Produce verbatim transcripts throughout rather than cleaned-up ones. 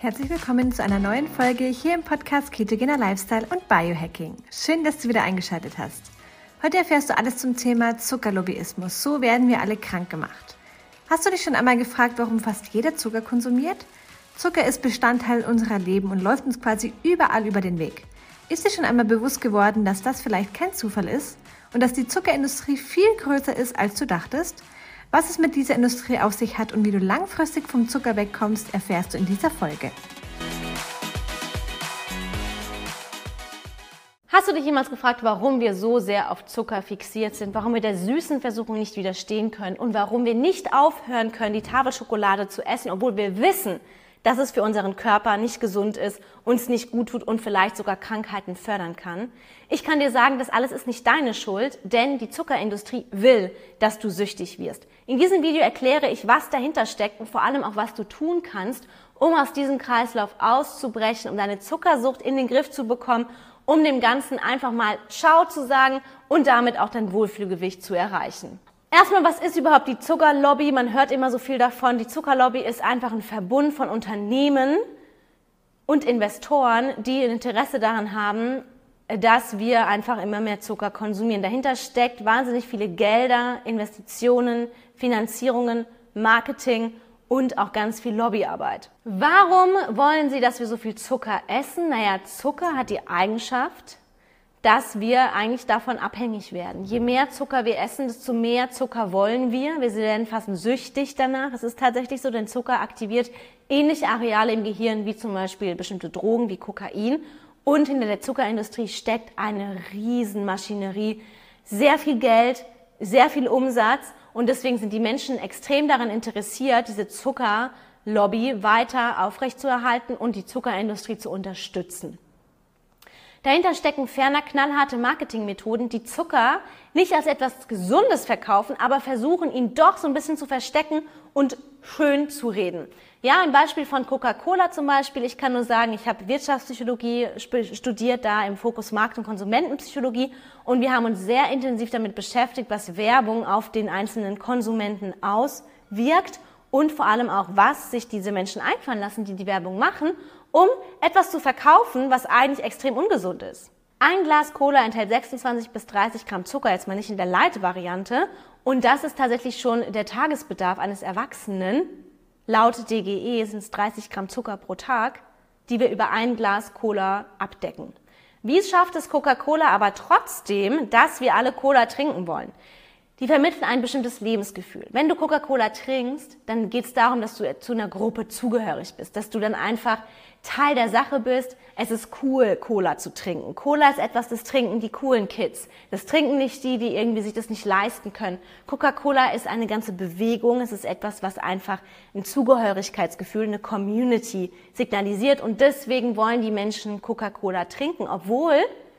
Herzlich willkommen zu einer neuen Folge hier im Podcast Ketogener Lifestyle und Biohacking. Schön, dass du wieder eingeschaltet hast. Heute erfährst du alles zum Thema Zuckerlobbyismus. So werden wir alle krank gemacht. Hast du dich schon einmal gefragt, warum fast jeder Zucker konsumiert? Zucker ist Bestandteil unserer Leben und läuft uns quasi überall über den Weg. Ist dir schon einmal bewusst geworden, dass das vielleicht kein Zufall ist und dass die Zuckerindustrie viel größer ist, als du dachtest? Was es mit dieser Industrie auf sich hat und wie du langfristig vom Zucker wegkommst, erfährst du in dieser Folge. Hast du dich jemals gefragt, warum wir so sehr auf Zucker fixiert sind, warum wir der süßen Versuchung nicht widerstehen können und warum wir nicht aufhören können, die Tafelschokolade zu essen, obwohl wir wissen, dass es für unseren Körper nicht gesund ist, uns nicht gut tut und vielleicht sogar Krankheiten fördern kann? Ich kann dir sagen, das alles ist nicht deine Schuld, denn die Zuckerindustrie will, dass du süchtig wirst. In diesem Video erkläre ich, was dahinter steckt und vor allem auch, was du tun kannst, um aus diesem Kreislauf auszubrechen, um deine Zuckersucht in den Griff zu bekommen, um dem Ganzen einfach mal Ciao zu sagen und damit auch dein Wohlfühlgewicht zu erreichen. Erstmal, was ist überhaupt die Zuckerlobby? Man hört immer so viel davon. Die Zuckerlobby ist einfach ein Verbund von Unternehmen und Investoren, die ein Interesse daran haben, dass wir einfach immer mehr Zucker konsumieren. Dahinter steckt wahnsinnig viele Gelder, Investitionen, Finanzierungen, Marketing und auch ganz viel Lobbyarbeit. Warum wollen sie, dass wir so viel Zucker essen? Naja, Zucker hat die Eigenschaft, dass wir eigentlich davon abhängig werden. Je mehr Zucker wir essen, desto mehr Zucker wollen wir. Wir werden fast süchtig danach. Es ist tatsächlich so, denn Zucker aktiviert ähnliche Areale im Gehirn wie zum Beispiel bestimmte Drogen wie Kokain. Und hinter der Zuckerindustrie steckt eine Riesenmaschinerie, sehr viel Geld, sehr viel Umsatz. Und deswegen sind die Menschen extrem daran interessiert, diese Zuckerlobby weiter aufrechtzuerhalten und die Zuckerindustrie zu unterstützen. Dahinter stecken ferner knallharte Marketingmethoden, die Zucker nicht als etwas Gesundes verkaufen, aber versuchen, ihn doch so ein bisschen zu verstecken und schön zu reden. Ja, ein Beispiel von Coca-Cola zum Beispiel. Ich kann nur sagen, ich habe Wirtschaftspsychologie studiert, da im Fokus Markt- und Konsumentenpsychologie. Und wir haben uns sehr intensiv damit beschäftigt, was Werbung auf den einzelnen Konsumenten auswirkt und vor allem auch, was sich diese Menschen einfallen lassen, die die Werbung machen, um etwas zu verkaufen, was eigentlich extrem ungesund ist. Ein Glas Cola enthält sechsundzwanzig bis dreißig Gramm Zucker, jetzt mal nicht in der Light-Variante. Und das ist tatsächlich schon der Tagesbedarf eines Erwachsenen. Laut D G E sind es dreißig Gramm Zucker pro Tag, die wir über ein Glas Cola abdecken. Wie schafft es Coca-Cola aber trotzdem, dass wir alle Cola trinken wollen? Die vermitteln ein bestimmtes Lebensgefühl. Wenn du Coca-Cola trinkst, dann geht es darum, dass du zu einer Gruppe zugehörig bist, dass du dann einfach Teil der Sache bist. Es ist cool, Cola zu trinken. Cola ist etwas, das trinken die coolen Kids. Das trinken nicht die, die irgendwie sich das nicht leisten können. Coca-Cola ist eine ganze Bewegung. Es ist etwas, was einfach ein Zugehörigkeitsgefühl, eine Community signalisiert. Und deswegen wollen die Menschen Coca-Cola trinken, obwohl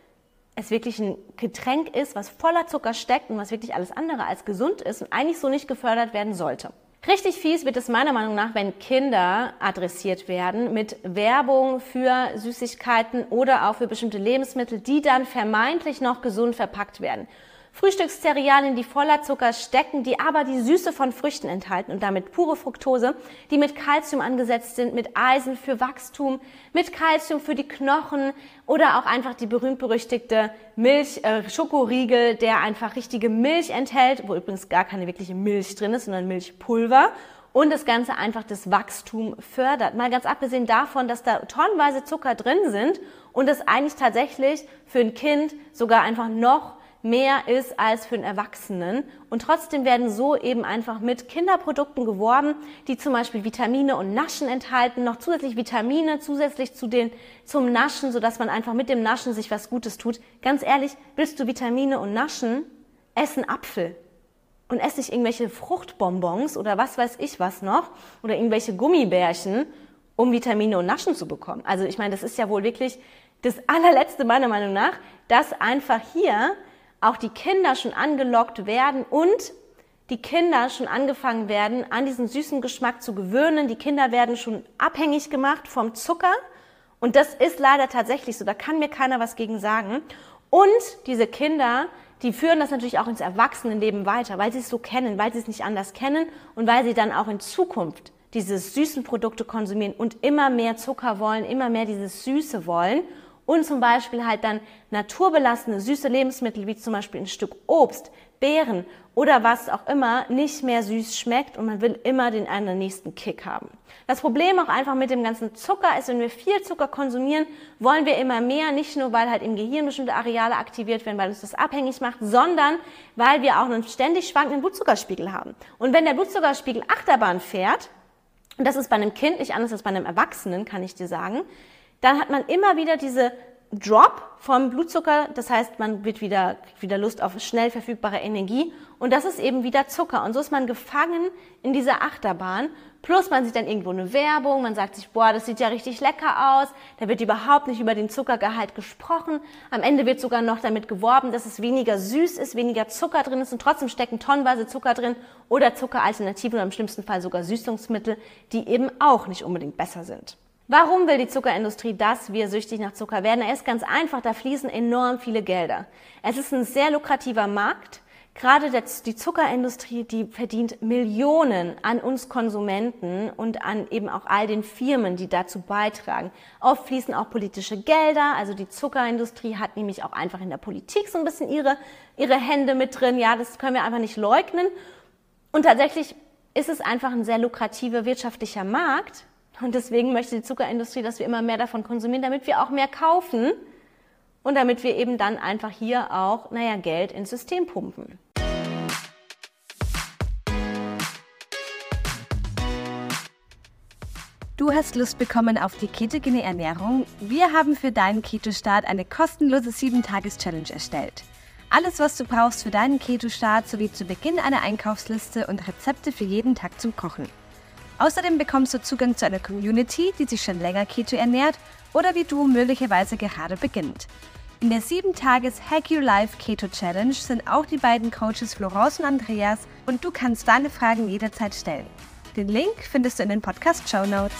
es wirklich ein Getränk ist, was voller Zucker steckt und was wirklich alles andere als gesund ist und eigentlich so nicht gefördert werden sollte. Richtig fies wird es meiner Meinung nach, wenn Kinder adressiert werden mit Werbung für Süßigkeiten oder auch für bestimmte Lebensmittel, die dann vermeintlich noch gesund verpackt werden. Frühstückscerealien, die voller Zucker stecken, die aber die Süße von Früchten enthalten und damit pure Fructose, die mit Kalzium angesetzt sind, mit Eisen für Wachstum, mit Kalzium für die Knochen oder auch einfach die berühmt-berüchtigte Milch, äh, Schokoriegel, der einfach richtige Milch enthält, wo übrigens gar keine wirkliche Milch drin ist, sondern Milchpulver. Und das Ganze einfach das Wachstum fördert. Mal ganz abgesehen davon, dass da tonnenweise Zucker drin sind und es eigentlich tatsächlich für ein Kind sogar einfach noch mehr ist als für einen Erwachsenen. Und trotzdem werden so eben einfach mit Kinderprodukten geworben, die zum Beispiel Vitamine und Naschen enthalten, noch zusätzlich Vitamine, zusätzlich zu den, zum Naschen, sodass man einfach mit dem Naschen sich was Gutes tut. Ganz ehrlich, willst du Vitamine und Naschen? Ess einen Apfel. Und ess nicht irgendwelche Fruchtbonbons oder was weiß ich was noch oder irgendwelche Gummibärchen, um Vitamine und Naschen zu bekommen. Also ich meine, das ist ja wohl wirklich das allerletzte meiner Meinung nach, dass einfach hier auch die Kinder schon angelockt werden und die Kinder schon angefangen werden, an diesen süßen Geschmack zu gewöhnen. Die Kinder werden schon abhängig gemacht vom Zucker und das ist leider tatsächlich so, da kann mir keiner was gegen sagen. Und diese Kinder, die führen das natürlich auch ins Erwachsenenleben weiter, weil sie es so kennen, weil sie es nicht anders kennen und weil sie dann auch in Zukunft diese süßen Produkte konsumieren und immer mehr Zucker wollen, immer mehr dieses Süße wollen und zum Beispiel halt dann naturbelassene, süße Lebensmittel wie zum Beispiel ein Stück Obst, Beeren oder was auch immer nicht mehr süß schmeckt und man will immer den einen nächsten Kick haben. Das Problem auch einfach mit dem ganzen Zucker ist, wenn wir viel Zucker konsumieren, wollen wir immer mehr, nicht nur weil halt im Gehirn bestimmte Areale aktiviert werden, weil uns das abhängig macht, sondern weil wir auch einen ständig schwankenden Blutzuckerspiegel haben. Und wenn der Blutzuckerspiegel Achterbahn fährt, und das ist bei einem Kind nicht anders als bei einem Erwachsenen, kann ich dir sagen, dann hat man immer wieder diese Drop vom Blutzucker, das heißt, man wird wieder, wieder Lust auf schnell verfügbare Energie und das ist eben wieder Zucker. Und so ist man gefangen in dieser Achterbahn, plus man sieht dann irgendwo eine Werbung, man sagt sich, boah, das sieht ja richtig lecker aus, da wird überhaupt nicht über den Zuckergehalt gesprochen, am Ende wird sogar noch damit geworben, dass es weniger süß ist, weniger Zucker drin ist und trotzdem stecken tonnenweise Zucker drin oder Zuckeralternativen oder im schlimmsten Fall sogar Süßungsmittel, die eben auch nicht unbedingt besser sind. Warum will die Zuckerindustrie, dass wir süchtig nach Zucker werden? Er ist ganz einfach, da fließen enorm viele Gelder. Es ist ein sehr lukrativer Markt. Gerade die Zuckerindustrie, die verdient Millionen an uns Konsumenten und an eben auch all den Firmen, die dazu beitragen. Oft fließen auch politische Gelder, also die Zuckerindustrie hat nämlich auch einfach in der Politik so ein bisschen ihre, ihre Hände mit drin. Ja, das können wir einfach nicht leugnen. Und tatsächlich ist es einfach ein sehr lukrativer wirtschaftlicher Markt. Und deswegen möchte die Zuckerindustrie, dass wir immer mehr davon konsumieren, damit wir auch mehr kaufen und damit wir eben dann einfach hier auch, naja, Geld ins System pumpen. Du hast Lust bekommen auf die ketogene Ernährung? Wir haben für deinen Keto-Start eine kostenlose sieben Tages Challenge erstellt. Alles, was du brauchst für deinen Keto-Start, sowie zu Beginn eine Einkaufsliste und Rezepte für jeden Tag zum Kochen. Außerdem bekommst du Zugang zu einer Community, die sich schon länger Keto ernährt oder wie du möglicherweise gerade beginnt. In der sieben Tages Hack Your Life Keto Challenge sind auch die beiden Coaches Florence und Andreas und du kannst deine Fragen jederzeit stellen. Den Link findest du in den Podcast-Show Notes.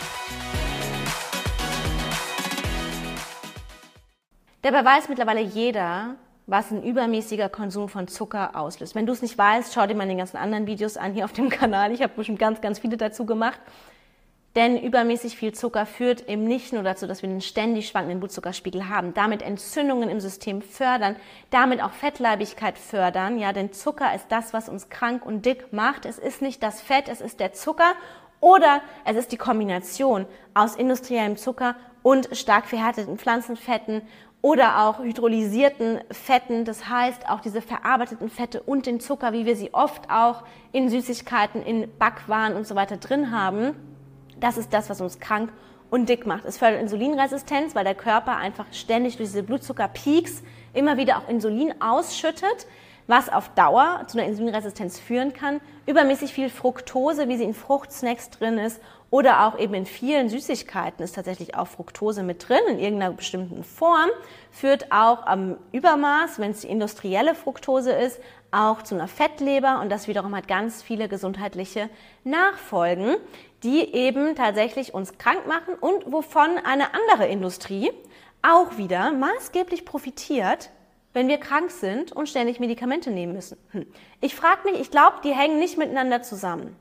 Dabei weiß mittlerweile jeder, was ein übermäßiger Konsum von Zucker auslöst. Wenn du es nicht weißt, schau dir mal die ganzen anderen Videos an hier auf dem Kanal. Ich habe bestimmt ganz, ganz viele dazu gemacht. Denn übermäßig viel Zucker führt eben nicht nur dazu, dass wir einen ständig schwankenden Blutzuckerspiegel haben, damit Entzündungen im System fördern, damit auch Fettleibigkeit fördern. Ja, denn Zucker ist das, was uns krank und dick macht. Es ist nicht das Fett, es ist der Zucker oder es ist die Kombination aus industriellem Zucker und stark verhärteten Pflanzenfetten oder auch hydrolysierten Fetten, das heißt auch diese verarbeiteten Fette und den Zucker, wie wir sie oft auch in Süßigkeiten, in Backwaren und so weiter drin haben. Das ist das, was uns krank und dick macht. Es fördert Insulinresistenz, weil der Körper einfach ständig durch diese Blutzuckerpeaks immer wieder auch Insulin ausschüttet, was auf Dauer zu einer Insulinresistenz führen kann. Übermäßig viel Fructose, wie sie in Fruchtsnacks drin ist oder auch eben in vielen Süßigkeiten ist tatsächlich auch Fructose mit drin, in irgendeiner bestimmten Form, führt auch am Übermaß, wenn es die industrielle Fructose ist, auch zu einer Fettleber und das wiederum hat ganz viele gesundheitliche Nachfolgen, die eben tatsächlich uns krank machen und wovon eine andere Industrie auch wieder maßgeblich profitiert, wenn wir krank sind und ständig Medikamente nehmen müssen. Hm. Ich frage mich, ich glaube, die hängen nicht miteinander zusammen.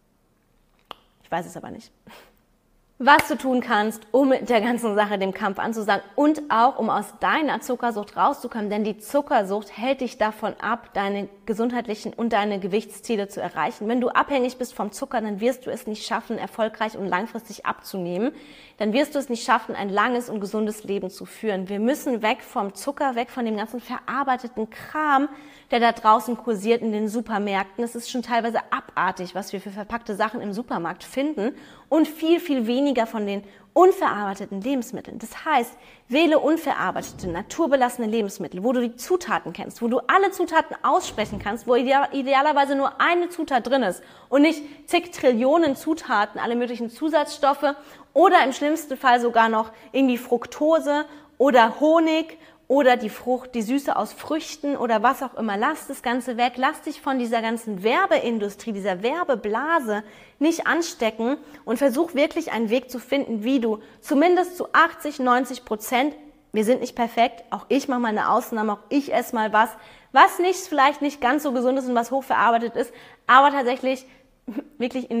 Ich weiß es aber nicht. Was du tun kannst, um mit der ganzen Sache dem Kampf anzusagen und auch, um aus deiner Zuckersucht rauszukommen, denn die Zuckersucht hält dich davon ab, deine gesundheitlichen und deine Gewichtsziele zu erreichen. Wenn du abhängig bist vom Zucker, dann wirst du es nicht schaffen, erfolgreich und langfristig abzunehmen. Dann wirst du es nicht schaffen, ein langes und gesundes Leben zu führen. Wir müssen weg vom Zucker, weg von dem ganzen verarbeiteten Kram, der da draußen kursiert in den Supermärkten. Es ist schon teilweise abartig, was wir für verpackte Sachen im Supermarkt finden und viel, viel weniger von den unverarbeiteten Lebensmitteln. Das heißt, wähle unverarbeitete, naturbelassene Lebensmittel, wo du die Zutaten kennst, wo du alle Zutaten aussprechen kannst, wo idealerweise nur eine Zutat drin ist und nicht zig Trillionen Zutaten, alle möglichen Zusatzstoffe oder im schlimmsten Fall sogar noch irgendwie Fructose oder Honig oder die Frucht, die Süße aus Früchten oder was auch immer. Lass das Ganze weg. Lass dich von dieser ganzen Werbeindustrie, dieser Werbeblase nicht anstecken und versuch wirklich einen Weg zu finden, wie du zumindest zu achtzig, neunzig Prozent, wir sind nicht perfekt, auch ich mache mal eine Ausnahme, auch ich esse mal was, was nicht vielleicht nicht ganz so gesund ist und was hochverarbeitet ist, aber tatsächlich wirklich in den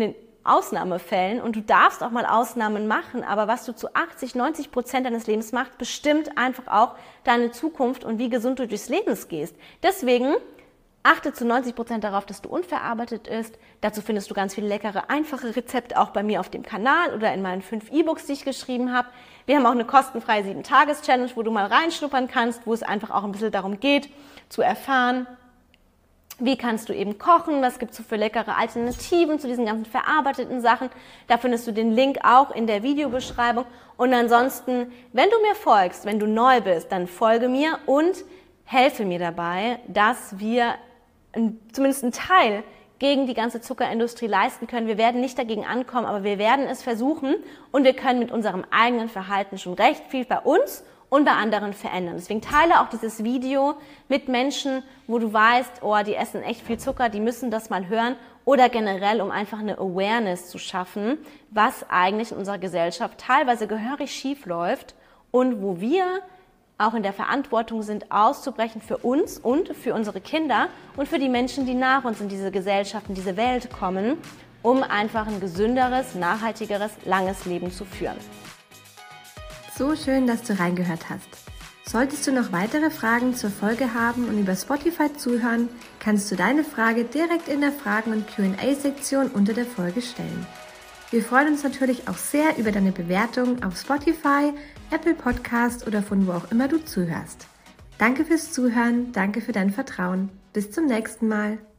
Ausnahmefällen und du darfst auch mal Ausnahmen machen, aber was du zu achtzig, neunzig Prozent deines Lebens machst, bestimmt einfach auch deine Zukunft und wie gesund du durchs Leben gehst. Deswegen achte zu neunzig Prozent darauf, dass du unverarbeitet isst. Dazu findest du ganz viele leckere, einfache Rezepte auch bei mir auf dem Kanal oder in meinen fünf E-Books, die ich geschrieben habe. Wir haben auch eine kostenfreie sieben Tages Challenge, wo du mal reinschnuppern kannst, wo es einfach auch ein bisschen darum geht, zu erfahren, wie kannst du eben kochen, was gibt es so für leckere Alternativen zu diesen ganzen verarbeiteten Sachen. Da findest du den Link auch in der Videobeschreibung. Und ansonsten, wenn du mir folgst, wenn du neu bist, dann folge mir und helfe mir dabei, dass wir zumindest einen Teil gegen die ganze Zuckerindustrie leisten können. Wir werden nicht dagegen ankommen, aber wir werden es versuchen und wir können mit unserem eigenen Verhalten schon recht viel bei uns und bei anderen verändern. Deswegen teile auch dieses Video mit Menschen, wo du weißt, oh, die essen echt viel Zucker, die müssen das mal hören, oder generell, um einfach eine Awareness zu schaffen, was eigentlich in unserer Gesellschaft teilweise gehörig schief läuft und wo wir auch in der Verantwortung sind, auszubrechen für uns und für unsere Kinder und für die Menschen, die nach uns in diese Gesellschaft, in diese Welt kommen, um einfach ein gesünderes, nachhaltigeres, langes Leben zu führen. So schön, dass du reingehört hast. Solltest du noch weitere Fragen zur Folge haben und über Spotify zuhören, kannst du deine Frage direkt in der Fragen- und Q und A-Sektion unter der Folge stellen. Wir freuen uns natürlich auch sehr über deine Bewertung auf Spotify, Apple Podcast oder von wo auch immer du zuhörst. Danke fürs Zuhören, danke für dein Vertrauen. Bis zum nächsten Mal.